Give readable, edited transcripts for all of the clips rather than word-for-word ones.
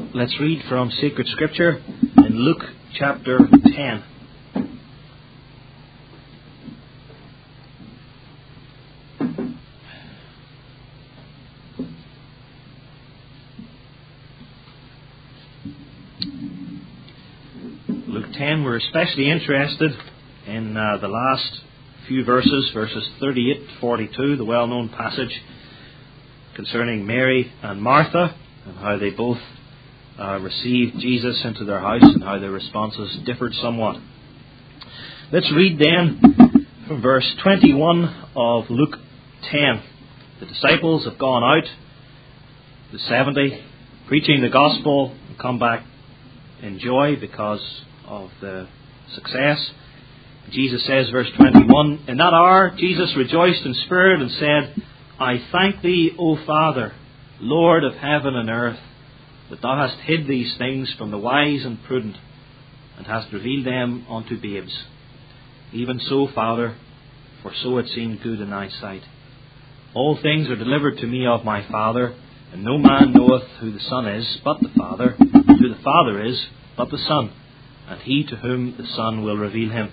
Let's read from Sacred Scripture in Luke chapter 10. Luke 10, we're especially interested in the last few verses 38 to 42, the well-known passage concerning Mary and Martha, and how they both received Jesus into their house and how their responses differed somewhat. Let's read then from verse 21 of Luke 10. The disciples have gone out, the 70, preaching the gospel, and come back in joy because of the success. Jesus says, verse 21, "In that hour Jesus rejoiced in spirit and said, I thank thee, O Father, Lord of heaven and earth, that thou hast hid these things from the wise and prudent, and hast revealed them unto babes. Even so, Father, for so it seemed good in thy sight. All things are delivered to me of my Father, and no man knoweth who the Son is, but the Father, and who the Father is, but the Son, and he to whom the Son will reveal him."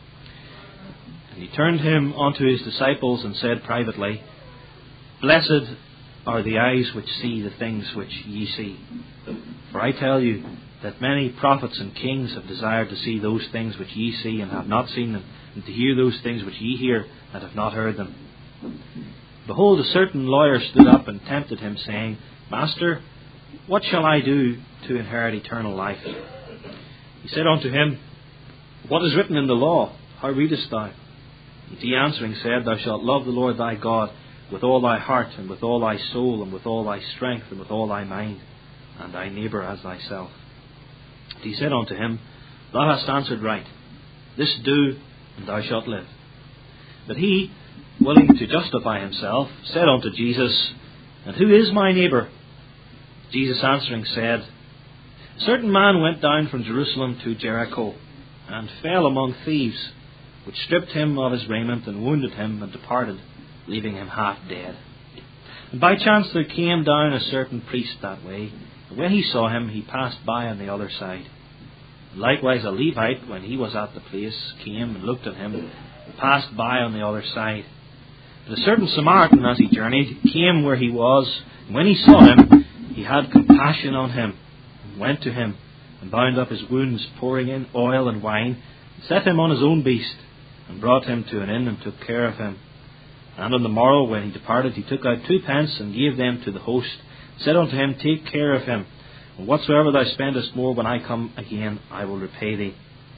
And he turned him unto his disciples and said privately, "Blessed are the eyes which see the things which ye see. For I tell you that many prophets and kings have desired to see those things which ye see and have not seen them, and to hear those things which ye hear and have not heard them. Behold, a certain lawyer stood up and tempted him, saying, Master, what shall I do to inherit eternal life? He said unto him, What is written in the law? How readest thou? And he answering said, Thou shalt love the Lord thy God with all thy heart, and with all thy soul, and with all thy strength, and with all thy mind, and thy neighbour as thyself. And he said unto him, Thou hast answered right. This do, and thou shalt live. But he, willing to justify himself, said unto Jesus, And who is my neighbour? Jesus answering said, A certain man went down from Jerusalem to Jericho, and fell among thieves, which stripped him of his raiment, and wounded him, and departed, leaving him half dead. And by chance there came down a certain priest that way, and when he saw him, he passed by on the other side. And likewise a Levite, when he was at the place, came and looked at him, and passed by on the other side. And a certain Samaritan, as he journeyed, came where he was, and when he saw him, he had compassion on him, and went to him, and bound up his wounds, pouring in oil and wine, and set him on his own beast, and brought him to an inn, and took care of him. And on the morrow, when he departed, he took out 2 pence, and gave them to the host, and said unto him, Take care of him, and whatsoever thou spendest more, when I come again, I will repay thee.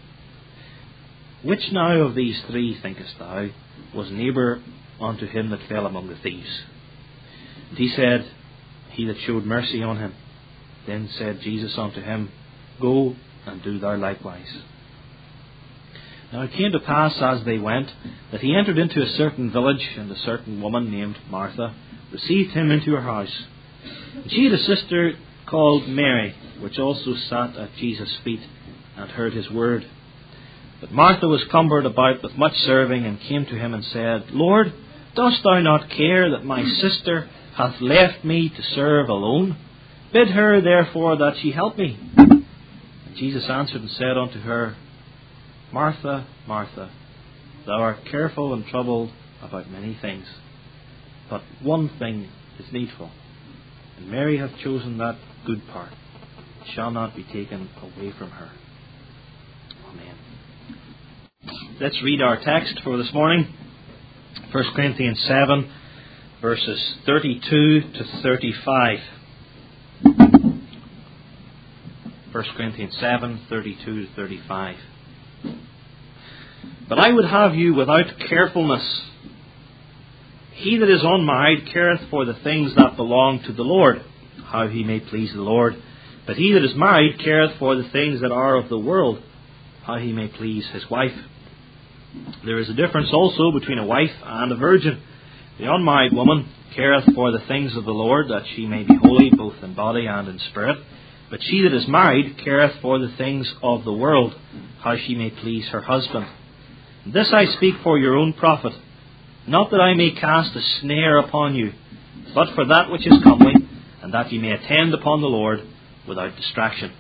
Which now of these 3, thinkest thou, was neighbour unto him that fell among the thieves? And he said, He that showed mercy on him. Then said Jesus unto him, Go and do thou likewise. Now it came to pass as they went, that he entered into a certain village, and a certain woman named Martha received him into her house. And she had a sister called Mary, which also sat at Jesus' feet, and heard his word. But Martha was cumbered about with much serving, and came to him and said, Lord, dost thou not care that my sister hath left me to serve alone? Bid her therefore that she help me. And Jesus answered and said unto her, Martha, Martha, thou art careful and troubled about many things, but one thing is needful. And Mary hath chosen that good part, which shall not be taken away from her. Amen. Let's read our text for this morning. 1 Corinthians 7, verses 32 to 35. 1 Corinthians 7, 32 to 35. But I would have you without carefulness. He that is unmarried careth for the things that belong to the Lord, how he may please the Lord. But he that is married careth for the things that are of the world, how he may please his wife. There is a difference also between a wife and a virgin. The unmarried woman careth for the things of the Lord, that she may be holy both in body and in spirit. But she that is married careth for the things of the world, how she may please her husband. And this I speak for your own profit, not that I may cast a snare upon you, but for that which is comely, and that ye may attend upon the Lord, without distraction.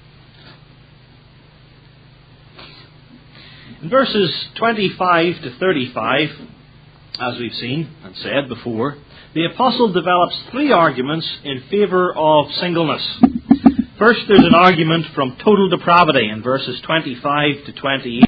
In verses 25 to 35, as we've seen and said before, the apostle develops three arguments in favour of singleness. First, there's an argument from total depravity in verses 25 to 28.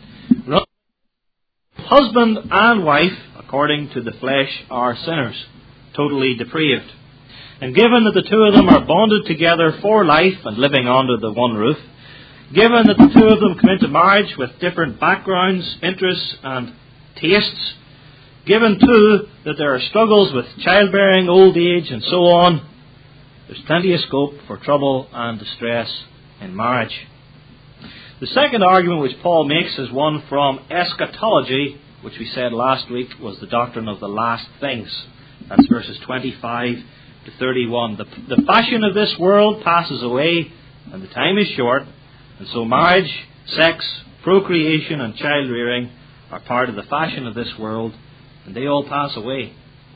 Husband and wife, according to the flesh, are sinners, totally depraved. And given that the two of them are bonded together for life and living under the one roof, given that the two of them come into marriage with different backgrounds, interests and tastes, given too that there are struggles with childbearing, old age and so on, there's plenty of scope for trouble and distress in marriage. The second argument which Paul makes is one from eschatology, which we said last week was the doctrine of the last things. That's verses 25 to 31. The fashion of this world passes away and the time is short, and so marriage, sex, procreation and child rearing are part of the fashion of this world, and they all pass away.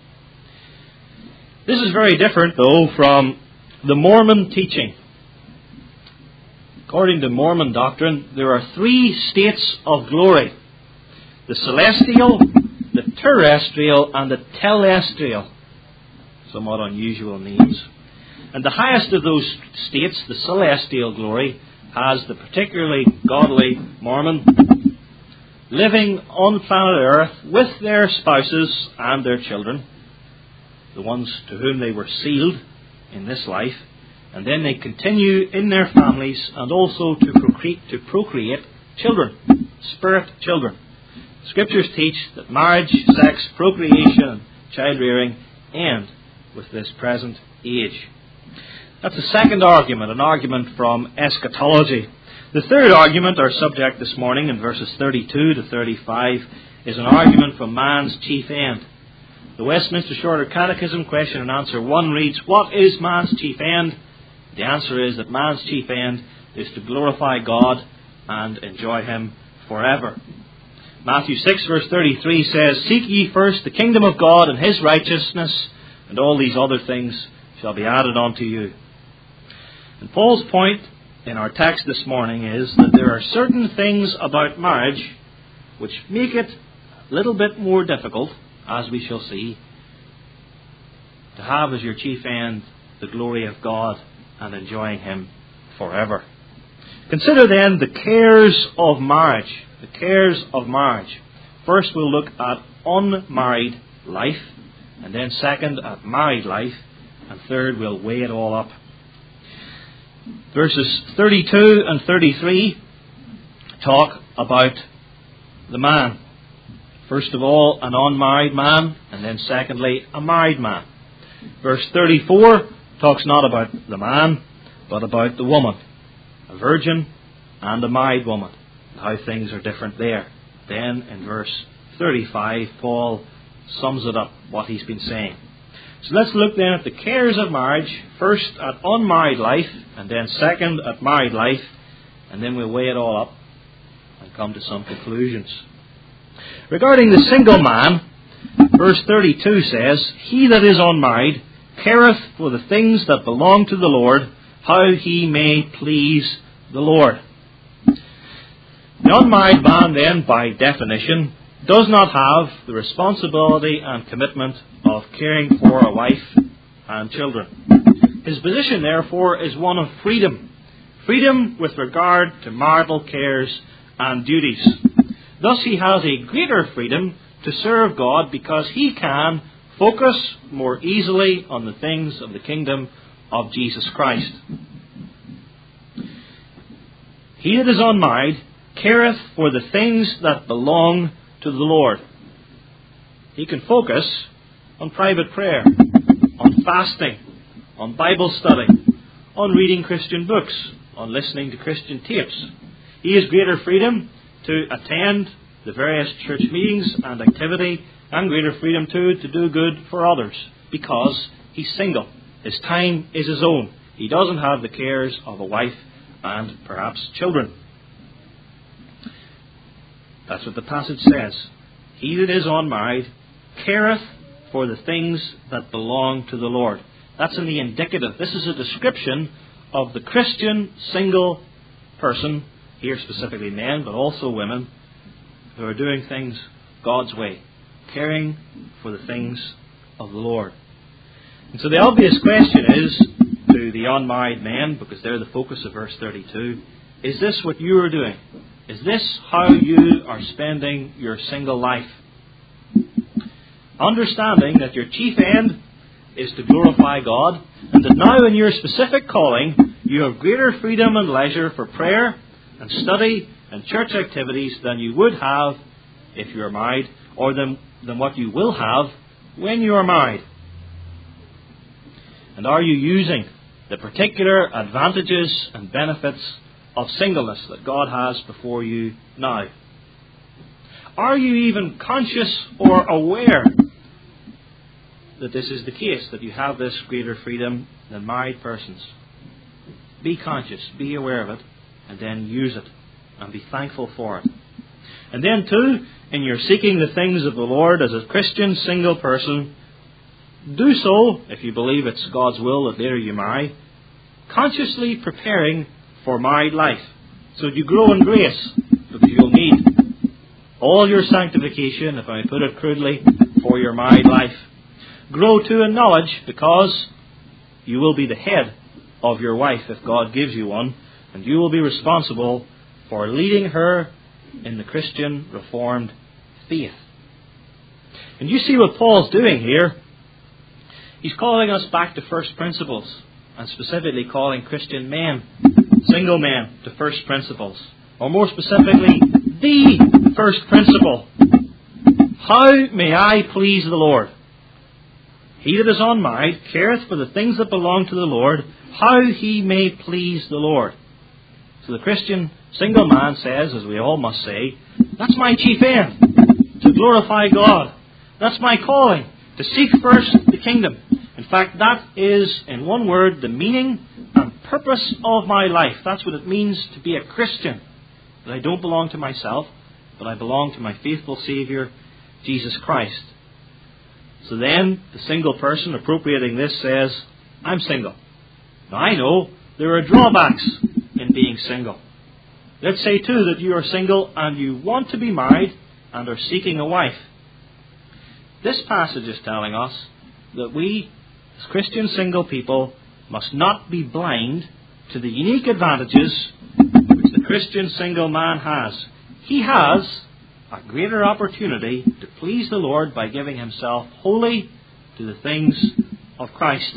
This is very different, though, from the Mormon teaching. According to Mormon doctrine, there are three states of glory: the celestial, the terrestrial, and the telestial. Somewhat unusual names. And the highest of those states, the celestial glory, has the particularly godly Mormon living on planet Earth with their spouses and their children, the ones to whom they were sealed in this life, and then they continue in their families and also to procreate children, spirit children. Scriptures teach that marriage, sex, procreation, and child rearing end with this present age. That's the second argument, an argument from eschatology. The third argument, our subject this morning in verses 32 to 35, is an argument from man's chief end. The Westminster Shorter Catechism, question and answer 1 reads, "What is man's chief end?" The answer is that man's chief end is to glorify God and enjoy Him forever. Matthew 6 verse 33 says, "Seek ye first the kingdom of God and His righteousness, and all these other things shall be added unto you." And Paul's point in our text this morning is that there are certain things about marriage which make it a little bit more difficult, as we shall see, to have as your chief end the glory of God and enjoying Him forever. Consider then the cares of marriage. The cares of marriage. First we'll look at unmarried life, and then second at married life, and third we'll weigh it all up. Verses 32 and 33 talk about the man. First of all, an unmarried man, and then secondly, a married man. Verse 34 talks not about the man, but about the woman, a virgin and a married woman, and how things are different there. Then in verse 35, Paul sums it up, what he's been saying. So let's look then at the cares of marriage, first at unmarried life, and then second at married life, and then we'll weigh it all up and come to some conclusions. Regarding the single man, verse 32 says, "He that is unmarried careth for the things that belong to the Lord, how he may please the Lord." The unmarried man then, by definition, does not have the responsibility and commitment of caring for a wife and children. His position, therefore, is one of freedom. Freedom with regard to marital cares and duties. Thus he has a greater freedom to serve God because he can focus more easily on the things of the kingdom of Jesus Christ. He that is unmarried careth for the things that belong to the Lord. He can focus on private prayer, on fasting, on Bible study, on reading Christian books, on listening to Christian tapes. He has greater freedom to attend the various church meetings and activity, and greater freedom too to do good for others, because he's single. His time is his own. He doesn't have the cares of a wife and perhaps children. That's what the passage says. He that is unmarried careth for the things that belong to the Lord. That's in the indicative. This is a description of the Christian single person, here specifically men, but also women, who are doing things God's way, caring for the things of the Lord. And so the obvious question is to the unmarried men, because they're the focus of verse 32, is this what you are doing? Is this how you are spending your single life? Understanding that your chief end is to glorify God, and that now in your specific calling you have greater freedom and leisure for prayer and study and church activities than you would have if you are married, or than what you will have when you are married. And are you using the particular advantages and benefits of singleness that God has before you now? Are you even conscious or aware that this is the case, that you have this greater freedom than married persons? Be conscious, be aware of it, and then use it, and be thankful for it. And then too, in your seeking the things of the Lord as a Christian single person, do so, if you believe it's God's will that later you marry, consciously preparing for married life, so that you grow in grace, because you'll need all your sanctification, if I may put it crudely, for your married life. Grow too in knowledge, because you will be the head of your wife if God gives you one, and you will be responsible for leading her in the Christian Reformed faith. And you see what Paul's doing here. He's calling us back to first principles, and specifically calling Christian men, single men, to first principles. Or more specifically, the first principle. How may I please the Lord? He that is unmarried careth for the things that belong to the Lord, how he may please the Lord. So the Christian single man says, as we all must say, that's my chief end, to glorify God. That's my calling, to seek first the kingdom. In fact, that is, in one word, the meaning and purpose of my life. That's what it means to be a Christian. That I don't belong to myself, but I belong to my faithful Saviour, Jesus Christ. So then, the single person appropriating this says, I'm single. Now I know there are drawbacks in being single. Let's say too that you are single and you want to be married and are seeking a wife. This passage is telling us that we, as Christian single people, must not be blind to the unique advantages which the Christian single man has. He has a greater opportunity to please the Lord by giving himself wholly to the things of Christ.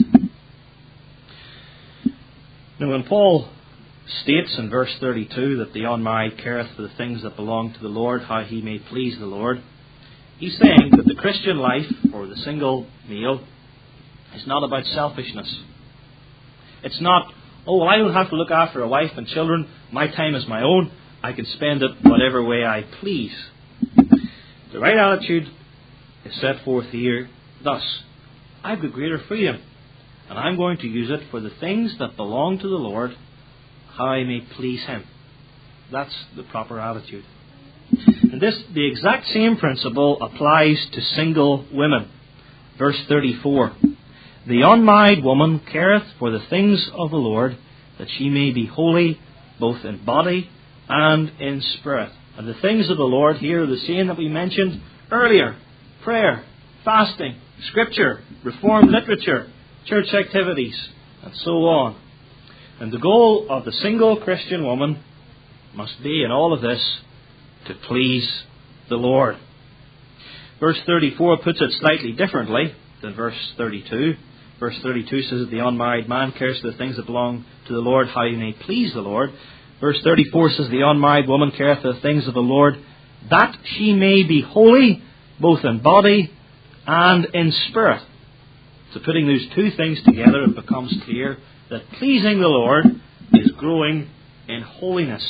Now, when Paul states in verse 32 that the unmarried careth for the things that belong to the Lord, how he may please the Lord, he's saying that the Christian life, or the single male, is not about selfishness. It's not, oh, well, I don't have to look after a wife and children. My time is my own. I can spend it whatever way I please. The right attitude is set forth here thus: I've got greater freedom, and I'm going to use it for the things that belong to the Lord, how I may please Him. That's the proper attitude. And the exact same principle applies to single women. Verse 34. The unmarried woman careth for the things of the Lord, that she may be holy, both in body and in spirit. And the things of the Lord here are the same that we mentioned earlier: prayer, fasting, scripture, reformed literature, church activities, and so on. And the goal of the single Christian woman must be, in all of this, to please the Lord. Verse 34 puts it slightly differently than verse 32. Verse 32 says that the unmarried man cares for the things that belong to the Lord, how he may please the Lord. Verse 34 says the unmarried woman careth for the things of the Lord, that she may be holy, both in body and in spirit. So putting those two things together, it becomes clear that pleasing the Lord is growing in holiness.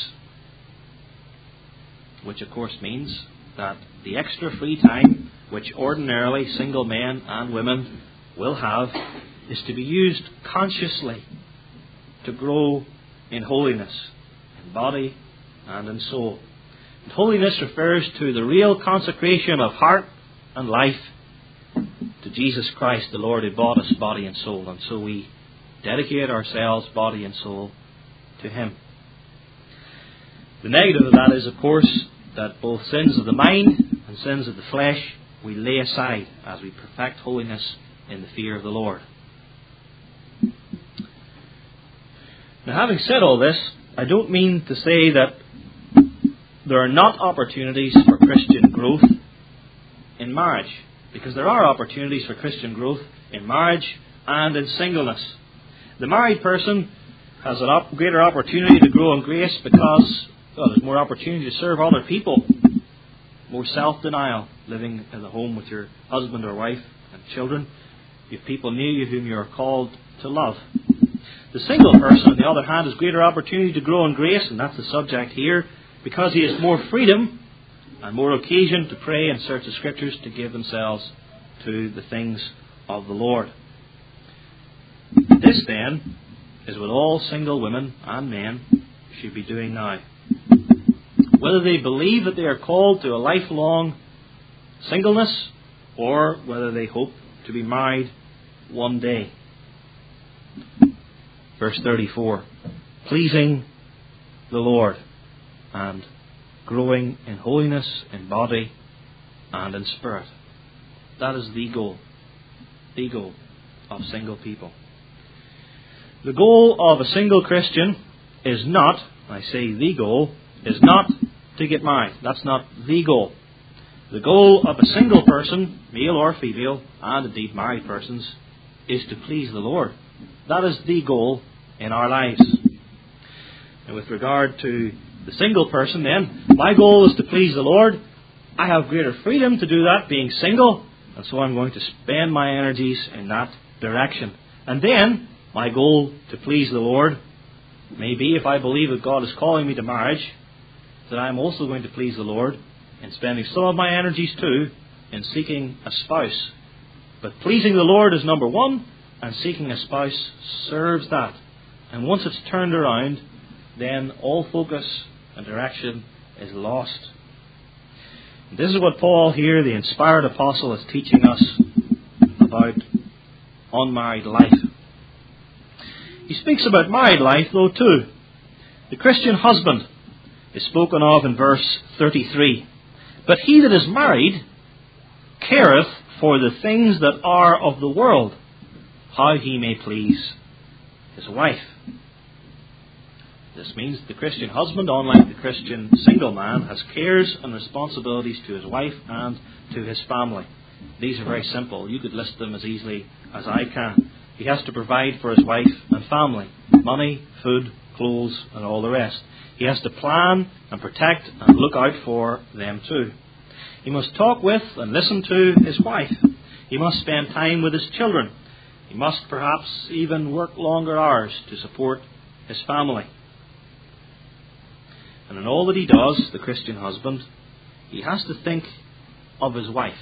Which of course means that the extra free time which ordinarily single men and women will have is to be used consciously to grow in holiness, in body and in soul. And holiness refers to the real consecration of heart and life to Jesus Christ, the Lord who bought us body and soul. And so we dedicate ourselves, body and soul, to Him. The negative of that is, of course, that both sins of the mind and sins of the flesh we lay aside as we perfect holiness in the fear of the Lord. Now, having said all this, I don't mean to say that there are not opportunities for Christian growth in marriage, because there are opportunities for Christian growth in marriage and in singleness. The married person has a greater opportunity to grow in grace because there's more opportunity to serve other people, more self-denial, living in the home with your husband or wife and children. You have people near you whom you are called to love. The single person, on the other hand, has greater opportunity to grow in grace, and that's the subject here, because he has more freedom and more occasion to pray and search the Scriptures to give themselves to the things of the Lord. This, then, is what all single women and men should be doing now. Whether they believe that they are called to a lifelong singleness, or whether they hope to be married one day. Verse 34, pleasing the Lord and growing in holiness in body and in spirit. That is the goal of single people. The goal of a single Christian is not, I say the goal, is not to get married. That's not the goal. The goal of a single person, male or female, and indeed married persons, is to please the Lord. That is the goal in our lives. And with regard to the single person then, my goal is to please the Lord. I have greater freedom to do that being single, and so I'm going to spend my energies in that direction. And then, my goal to please the Lord may be, if I believe that God is calling me to marriage, that I'm also going to please the Lord in spending some of my energies too in seeking a spouse. But pleasing the Lord is number one, and seeking a spouse serves that. And once it's turned around, then all focus and direction is lost. And this is what Paul here, the inspired apostle, is teaching us about unmarried life. He speaks about married life, though, too. The Christian husband is spoken of in verse 33. But he that is married careth for the things that are of the world, how he may please his wife. This means the Christian husband, unlike the Christian single man, has cares and responsibilities to his wife and to his family. These are very simple. You could list them as easily as I can. He has to provide for his wife and family. Money, food, clothes, and all the rest. He has to plan and protect and look out for them too. He must talk with and listen to his wife. He must spend time with his children. He must perhaps even work longer hours to support his family. And in all that he does, the Christian husband, he has to think of his wife.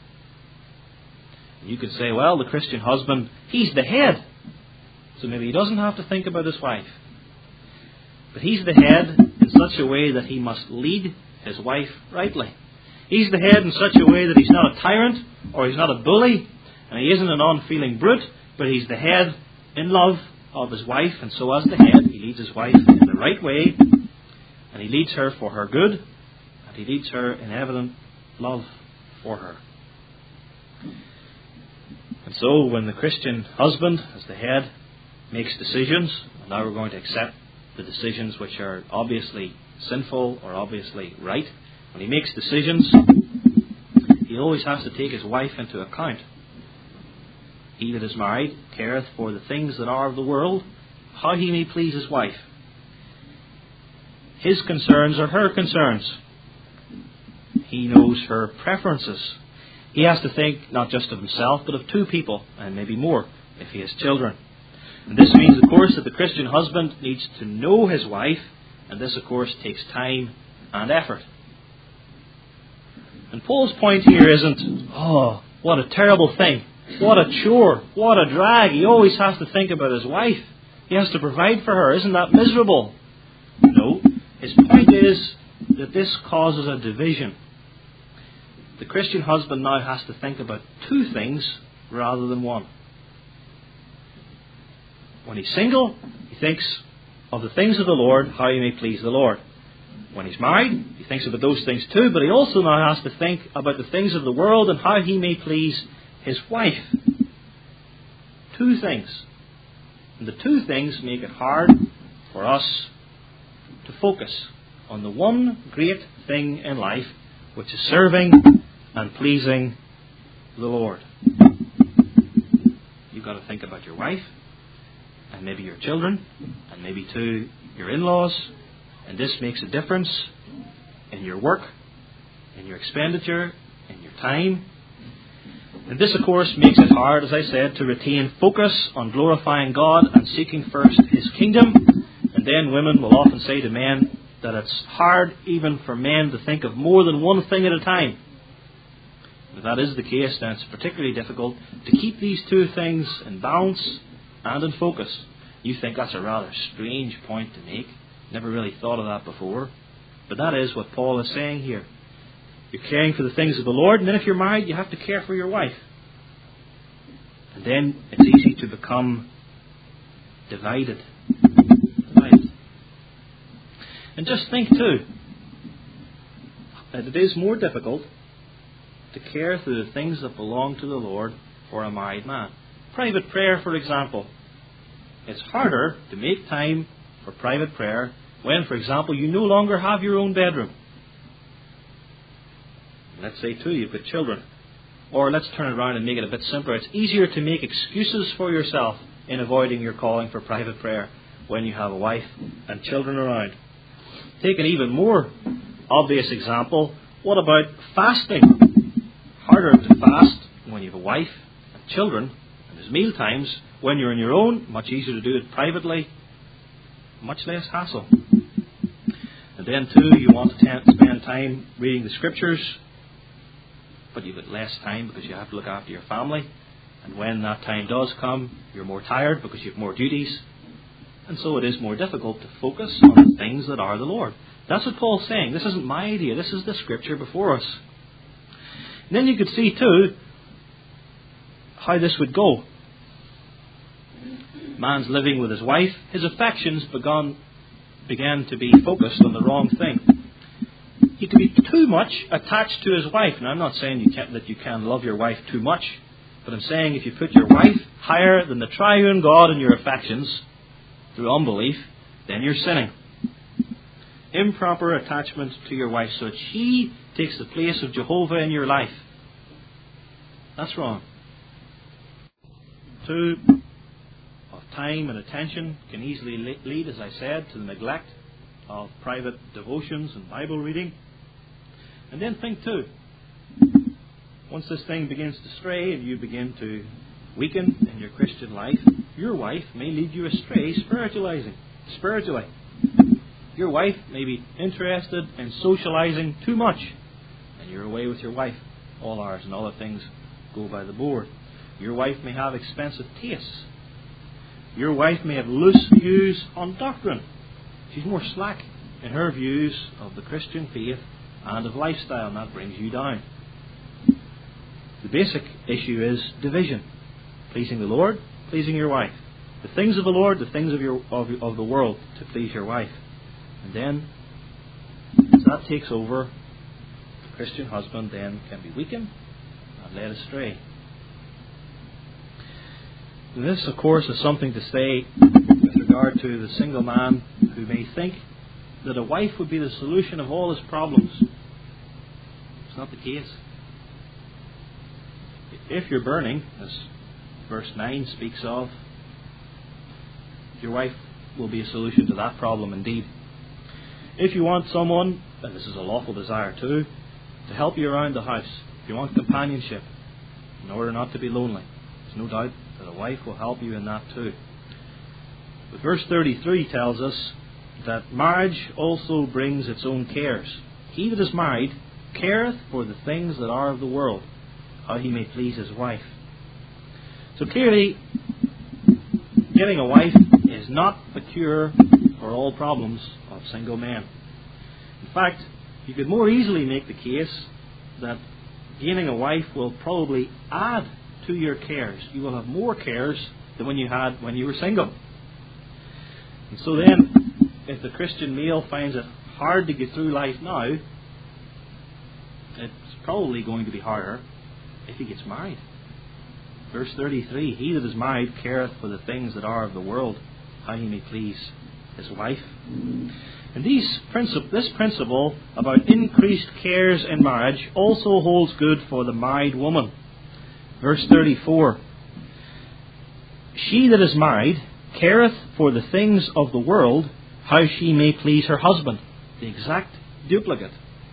You could say, well, the Christian husband, he's the head, so maybe he doesn't have to think about his wife. But he's the head in such a way that he must lead his wife rightly. He's the head in such a way that he's not a tyrant, or he's not a bully, and he isn't an unfeeling brute, but he's the head in love of his wife, and so as the head, he leads his wife in the right way, and he leads her for her good, and he leads her in evident love for her. And so when the Christian husband, as the head, makes decisions, and now we're going to accept the decisions which are obviously sinful or obviously right, when he makes decisions, he always has to take his wife into account. He that is married careth for the things that are of the world, how he may please his wife. His concerns are her concerns. He knows her preferences. He has to think not just of himself, but of two people, and maybe more, if he has children. And this means, of course, that the Christian husband needs to know his wife, and this, of course, takes time and effort. And Paul's point here isn't, oh, what a terrible thing, what a chore, what a drag. He always has to think about his wife. He has to provide for her. Isn't that miserable? No. His point is that this causes a division. The Christian husband now has to think about two things rather than one. When he's single, he thinks of the things of the Lord, how he may please the Lord. When he's married, he thinks about those things too, but he also now has to think about the things of the world and how he may please his wife. Two things. And the two things make it hard for us to focus on the one great thing in life, which is serving and pleasing the Lord. You've got to think about your wife, and maybe your children, and maybe too your in-laws, and this makes a difference in your work, in your expenditure, in your time. And this, of course, makes it hard, as I said, to retain focus on glorifying God and seeking first His kingdom. And then women will often say to men that it's hard even for men to think of more than one thing at a time. If that is the case, then it's particularly difficult to keep these two things in balance and in focus. You think that's a rather strange point to make. Never really thought of that before. But that is what Paul is saying here. You're caring for the things of the Lord, and then if you're married, you have to care for your wife. And then it's easy to become divided. And just think too, that it is more difficult to care for the things that belong to the Lord for a married man. Private prayer, for example. It's harder to make time for private prayer when, for example, you no longer have your own bedroom. Let's say, too, you've got children. Or let's turn it around and make it a bit simpler. It's easier to make excuses for yourself in avoiding your calling for private prayer when you have a wife and children around. Take an even more obvious example. What about fasting? Harder to fast when you have a wife and children, and there's meal times. When you're on your own, much easier to do it privately, much less hassle. And then too, you want to spend time reading the Scriptures, but you've got less time because you have to look after your family. And when that time does come, you're more tired because you have more duties. And so it is more difficult to focus on the things that are the Lord. That's what Paul's saying. This isn't my idea. This is the Scripture before us. And then you could see too how this would go. Man's living with his wife. His affections began to be focused on the wrong thing. He could be too much attached to his wife. Now, I'm not saying that you can love your wife too much, but I'm saying if you put your wife higher than the triune God in your affections through unbelief, then you're sinning. Improper attachment to your wife so that she takes the place of Jehovah in your life. That's wrong. Two, of time and attention can easily lead, as I said, to the neglect of private devotions and Bible reading. And then think too, once this thing begins to stray and you begin to weaken in your Christian life, your wife may lead you astray spiritually. Your wife may be interested in socializing too much, and you're away with your wife all hours and other things go by the board. Your wife may have expensive tastes. Your wife may have loose views on doctrine. She's more slack in her views of the Christian faith and of lifestyle, and that brings you down. The basic issue is division. Pleasing the Lord, pleasing your wife. The things of the Lord, the things of the world to please your wife. And then, as that takes over, the Christian husband then can be weakened and led astray. And this, of course, is something to say with regard to the single man who may think that a wife would be the solution of all his problems. It's not the case. If you're burning, as verse 9 speaks of, your wife will be a solution to that problem indeed. If you want someone, and this is a lawful desire too, to help you around the house, if you want companionship in order not to be lonely, there's no doubt that a wife will help you in that too. But verse 33 tells us that marriage also brings its own cares. He that is married careth for the things that are of the world, how he may please his wife. So clearly, getting a wife is not the cure for all problems of single men. In fact, you could more easily make the case that gaining a wife will probably add to your cares. You will have more cares than when you had when you were single. And so then, if the Christian male finds it hard to get through life now, it's probably going to be harder if he gets married. Verse 33, he that is married careth for the things that are of the world, how he may please his wife. And this principle about increased cares in marriage also holds good for the married woman. Verse 34, she that is married careth for the things of the world, how she may please her husband. The exact duplicate.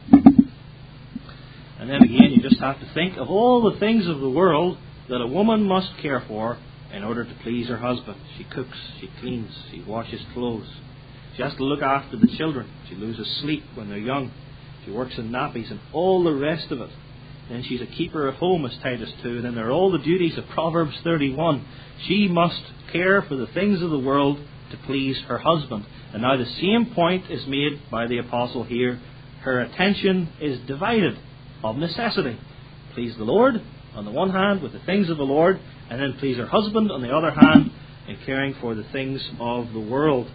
And then again, you just have to think of all the things of the world that a woman must care for in order to please her husband. She cooks, she cleans, she washes clothes. She has to look after the children. She loses sleep when they're young. She works in nappies and all the rest of it. Then she's a keeper of home, as Titus 2. And then there are all the duties of Proverbs 31. She must care for the things of the world to please her husband. And now the same point is made by the apostle here. Her attention is divided of necessity. Please the Lord on the one hand with the things of the Lord, and then please her husband on the other hand in caring for the things of the world.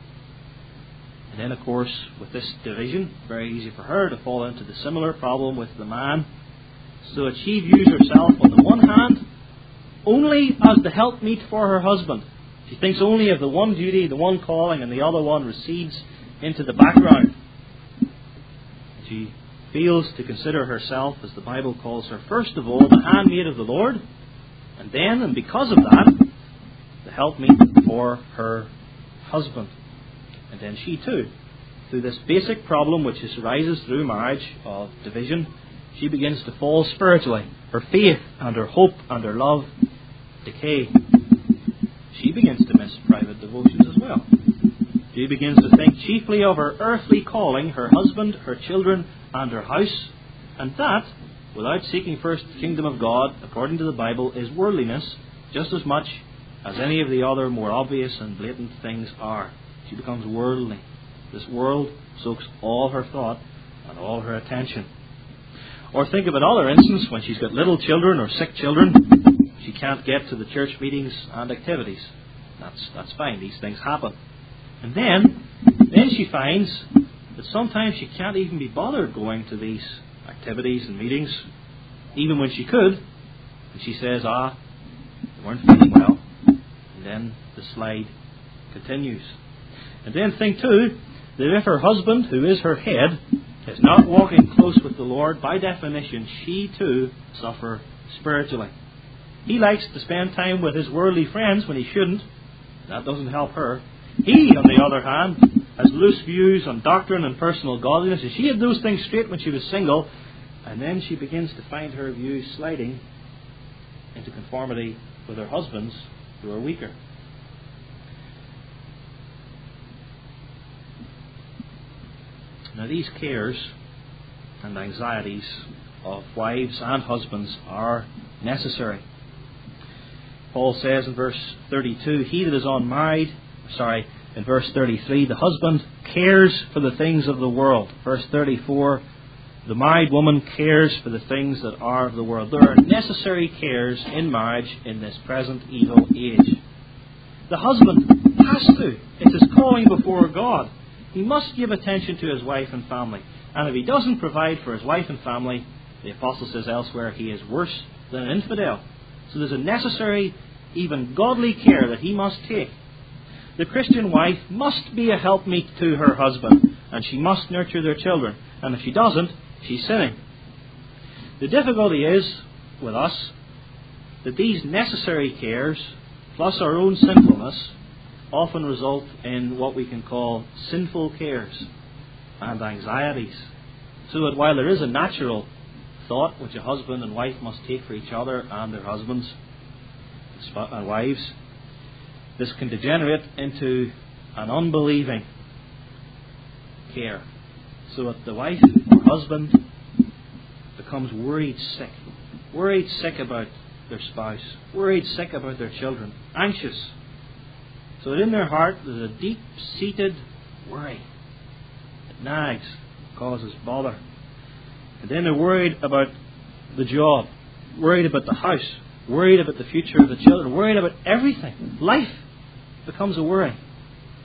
And then, of course, with this division, very easy for her to fall into the similar problem with the man, so that she views herself on the one hand only as the helpmeet for her husband. She thinks only of the one duty, the one calling, and the other one recedes into the background. She fails to consider herself, as the Bible calls her, first of all, the handmaid of the Lord, and then, and because of that, the helpmeet for her husband. And then she too, through this basic problem which arises through marriage of division, she begins to fall spiritually. Her faith and her hope and her love decay. She begins to miss private devotions as well. She begins to think chiefly of her earthly calling, her husband, her children, and her house. And that, without seeking first the kingdom of God, according to the Bible, is worldliness just as much as any of the other more obvious and blatant things are. She becomes worldly. This world soaks all her thought and all her attention. Or think of another instance when she's got little children or sick children. She can't get to the church meetings and activities. That's fine. These things happen. And then she finds that sometimes she can't even be bothered going to these activities and meetings, even when she could. And she says, they weren't feeling well. And then the slide continues. And then think too, that if her husband, who is her head, is not walking close with the Lord, by definition, she too suffer spiritually. He likes to spend time with his worldly friends when he shouldn't. That doesn't help her. He, on the other hand, has loose views on doctrine and personal godliness. And she had those things straight when she was single. And then she begins to find her views sliding into conformity with her husband's, who are weaker. Now these cares and anxieties of wives and husbands are necessary. Paul says in verse 32, he that is unmarried, in verse 33, the husband cares for the things of the world. Verse 34, the married woman cares for the things that are of the world. There are necessary cares in marriage in this present evil age. The husband has to. It's his calling before God. He must give attention to his wife and family. And if he doesn't provide for his wife and family, the apostle says elsewhere, he is worse than an infidel. So there's a necessary, even godly care that he must take. The Christian wife must be a helpmeet to her husband, and she must nurture their children. And if she doesn't, she's sinning. The difficulty is, with us, that these necessary cares, plus our own sinfulness, often result in what we can call sinful cares and anxieties. So that while there is a natural thought which a husband and wife must take for each other and their husbands and wives, this can degenerate into an unbelieving care. So that the wife or husband becomes worried sick about their spouse, worried sick about their children, anxious. So that in their heart there's a deep-seated worry. It nags, causes bother. And then they're worried about the job, worried about the house, worried about the future of the children, worried about everything. Life becomes a worry.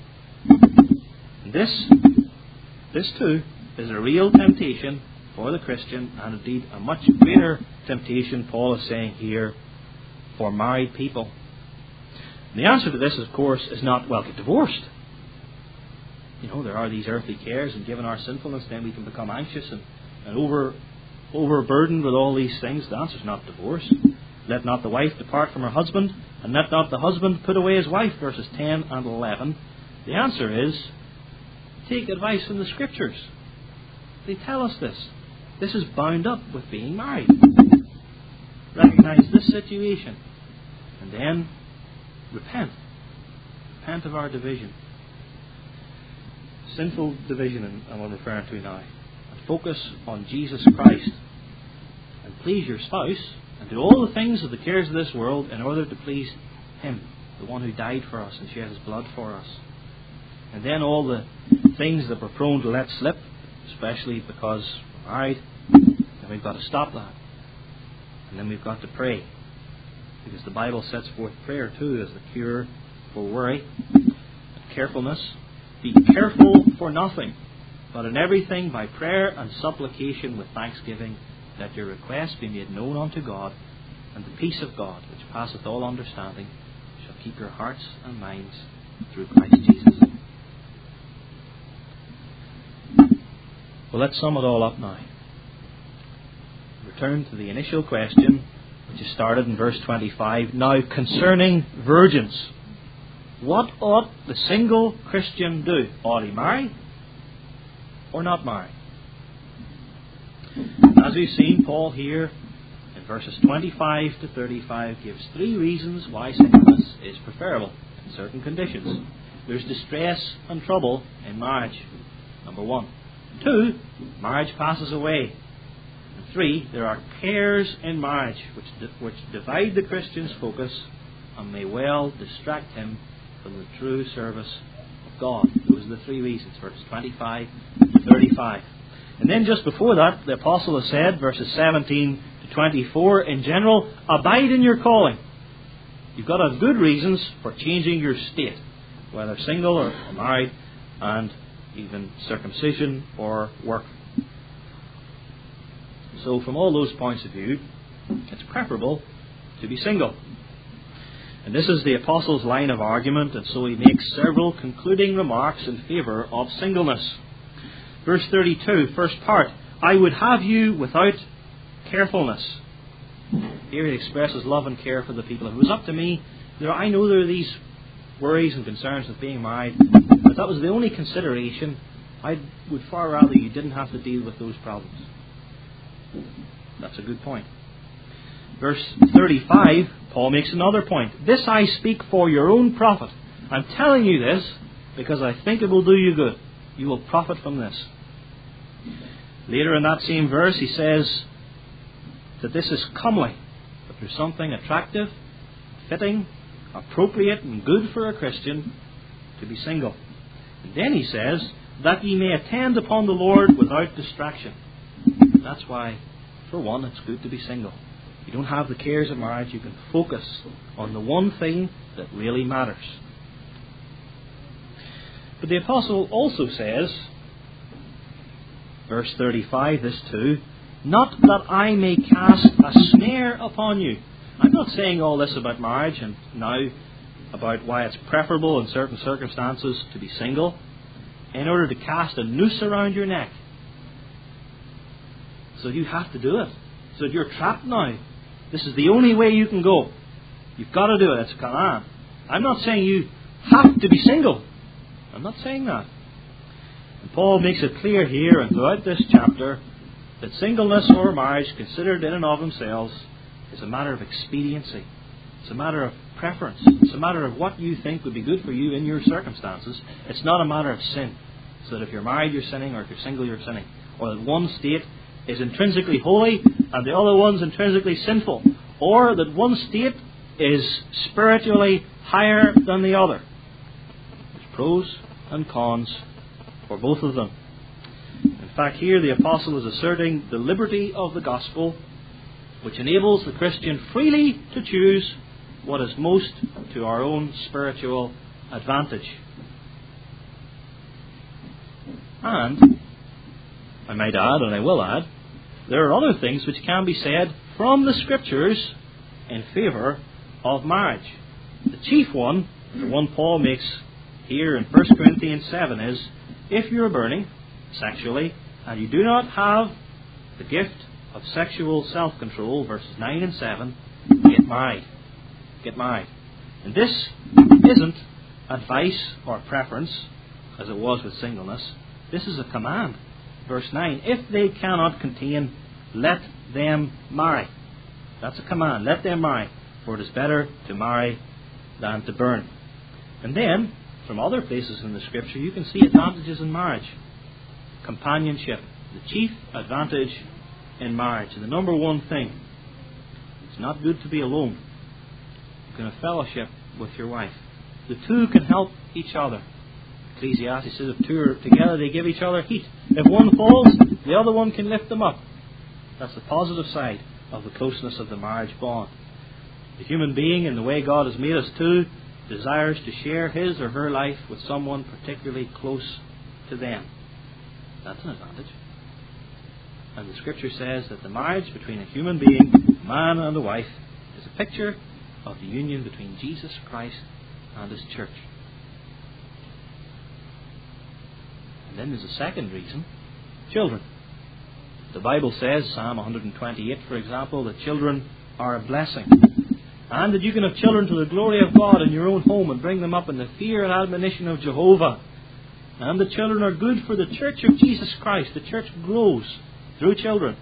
This too is a real temptation for the Christian, and indeed a much greater temptation, Paul is saying here, for married people. And the answer to this, of course, is not, well, get divorced. There are these earthly cares, and given our sinfulness, then we can become anxious and overburdened with all these things. The answer is not divorce. Let not the wife depart from her husband, and let not the husband put away his wife, verses 10 and 11. The answer is, take advice from the Scriptures. They tell us this. This is bound up with being married. Recognize this situation, and then repent. Repent of our division. Sinful division, I'm referring to now. And focus on Jesus Christ. And please your spouse, and do all the things of the cares of this world in order to please Him, the one who died for us and shed His blood for us. And then all the things that we're prone to let slip, especially because we're married, then we've got to stop that. And then we've got to pray. Because the Bible sets forth prayer too as the cure for worry and carefulness. Be careful for nothing, but in everything by prayer and supplication with thanksgiving, that your requests be made known unto God, and the peace of God, which passeth all understanding, shall keep your hearts and minds through Christ Jesus. Well, let's sum it all up now. Return to the initial question, which is started in verse 25. Now, concerning virgins, what ought the single Christian do? Ought he marry or not marry? As we've seen, Paul here in verses 25 to 35 gives 3 reasons why singleness is preferable in certain conditions. There's distress and trouble in marriage, number 1. 2, marriage passes away. And 3, there are cares in marriage which divide the Christian's focus and may well distract him from the true service of God. Those are the 3 reasons, verses 25 to 35. And then just before that, the Apostle has said, verses 17 to 24, in general, abide in your calling. You've got to have good reasons for changing your state, whether single or married, and even circumcision or work. So from all those points of view, it's preferable to be single. And this is the Apostle's line of argument, and so he makes several concluding remarks in favour of singleness. Verse 32, first part, I would have you without carefulness. Here he expresses love and care for the people. If it was up to me, I know there are these worries and concerns of being married, but if that was the only consideration, I would far rather you didn't have to deal with those problems. That's a good point. Verse 35, Paul makes another point. This I speak for your own profit. I'm telling you this because I think it will do you good. You will profit from this. Later in that same verse he says that this is comely, that there's something attractive, fitting, appropriate and good for a Christian to be single. And then he says that ye may attend upon the Lord without distraction. That's why, for one, it's good to be single. You don't have the cares of marriage. You can focus on the one thing that really matters. But the Apostle also says, verse 35, this too, not that I may cast a snare upon you. I'm not saying all this about marriage and now about why it's preferable in certain circumstances to be single in order to cast a noose around your neck. So you have to do it. So you're trapped now. This is the only way you can go. You've got to do it. It's a command. I'm not saying you have to be single. I'm not saying that. And Paul makes it clear here and throughout this chapter that singleness or marriage, considered in and of themselves, is a matter of expediency. It's a matter of preference. It's a matter of what you think would be good for you in your circumstances. It's not a matter of sin. So that if you're married, you're sinning, or if you're single, you're sinning. Or that one state is intrinsically holy and the other one's intrinsically sinful. Or that one state is spiritually higher than the other. There's pros and cons for both of them. In fact, here the Apostle is asserting the liberty of the gospel, which enables the Christian freely to choose what is most to our own spiritual advantage. And, I might add, and I will add, there are other things which can be said from the Scriptures in favour of marriage. The chief one, the one Paul makes here in 1 Corinthians 7, is, if you are burning sexually and you do not have the gift of sexual self-control, verses 9 and 7, get married. Get married. And this isn't advice or preference, as it was with singleness. This is a command. Verse 9, if they cannot contain, let them marry. That's a command. Let them marry, for it is better to marry than to burn. And then, from other places in the Scripture, you can see advantages in marriage. Companionship. The chief advantage in marriage. And the number one thing, it's not good to be alone. You can have fellowship with your wife. The two can help each other. Ecclesiastes says if two are together, they give each other heat. If one falls, the other one can lift them up. That's the positive side of the closeness of the marriage bond. The human being, in the way God has made us two, desires to share his or her life with someone particularly close to them. That's an advantage. And the Scripture says that the marriage between a human being, a man and a wife, is a picture of the union between Jesus Christ and His church. And then there's a second reason, children. The Bible says, Psalm 128, for example, that children are a blessing. And that you can have children to the glory of God in your own home and bring them up in the fear and admonition of Jehovah. And the children are good for the church of Jesus Christ. The church grows through children.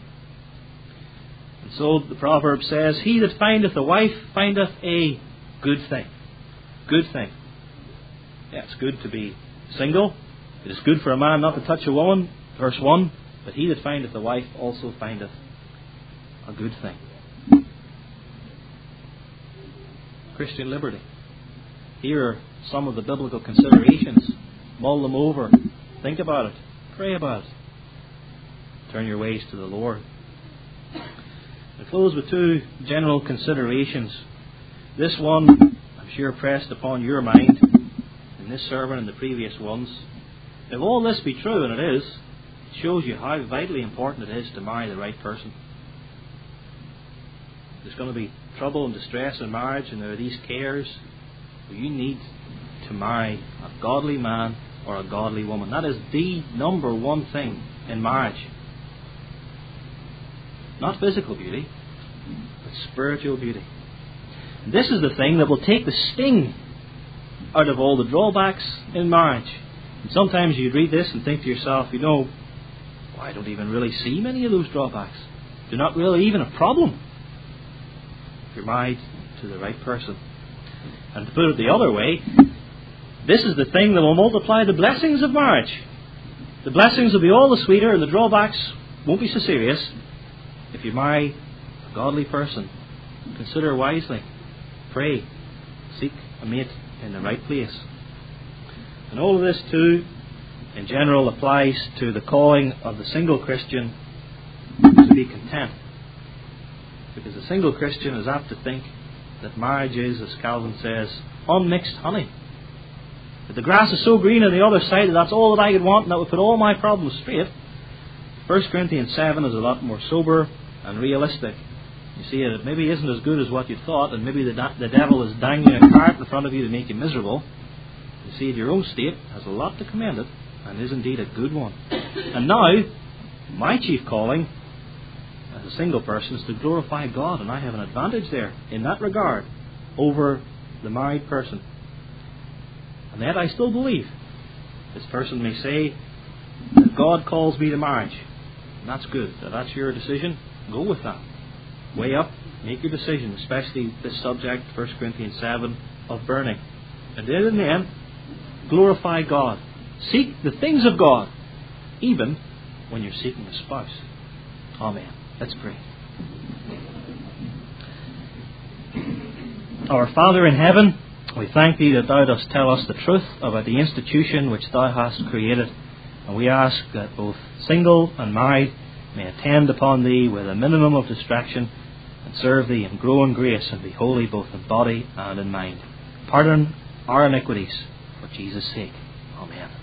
And so the proverb says, he that findeth a wife findeth a good thing. Good thing. Yeah, it's good to be single. It is good for a man not to touch a woman, verse 1. But he that findeth a wife also findeth a good thing. Christian liberty. Here are some of the biblical considerations. Mull them over. Think about it. Pray about it. Turn your ways to the Lord. I close with two general considerations. This one, I'm sure, pressed upon your mind in this sermon and the previous ones. If all this be true, and it is, it shows you how vitally important it is to marry the right person. There's going to be trouble and distress in marriage, and there are these cares. You need to marry a godly man or a godly woman. That is the number one thing in marriage. Not physical beauty, but spiritual beauty. And this is the thing that will take the sting out of all the drawbacks in marriage. And sometimes you read this and think to yourself, I don't even really see many of those drawbacks. They're not really even a problem if you're married to the right person. And to put it the other way, this is the thing that will multiply the blessings of marriage. The blessings will be all the sweeter, and the drawbacks won't be so serious if you marry a godly person. Consider wisely. Pray. Seek a mate in the right place. And all of this too, in general, applies to the calling of the single Christian to be content. Because the single Christian is apt to think that marriage is, as Calvin says, unmixed honey. That the grass is so green on the other side that that's all that I could want and that would put all my problems straight. 1 Corinthians 7 is a lot more sober and realistic. You see, it maybe isn't as good as what you thought, and maybe the devil is dangling a cart in front of you to make you miserable. You see, your own state has a lot to commend it, and is indeed a good one. And now, my chief calling as a single person is to glorify God, and I have an advantage there in that regard over the married person. And yet I still believe this person may say that God calls me to marriage. And that's good. If that's your decision, go with that. Weigh up, make your decision, especially this subject, 1 Corinthians 7, of burning. And then in the end, glorify God. Seek the things of God, even when you're seeking a spouse. Amen. Let's pray. Our Father in heaven, we thank Thee that Thou dost tell us the truth about the institution which Thou hast created. And we ask that both single and married may attend upon Thee with a minimum of distraction and serve Thee and grow in grace and be holy both in body and in mind. Pardon our iniquities for Jesus' sake. Amen.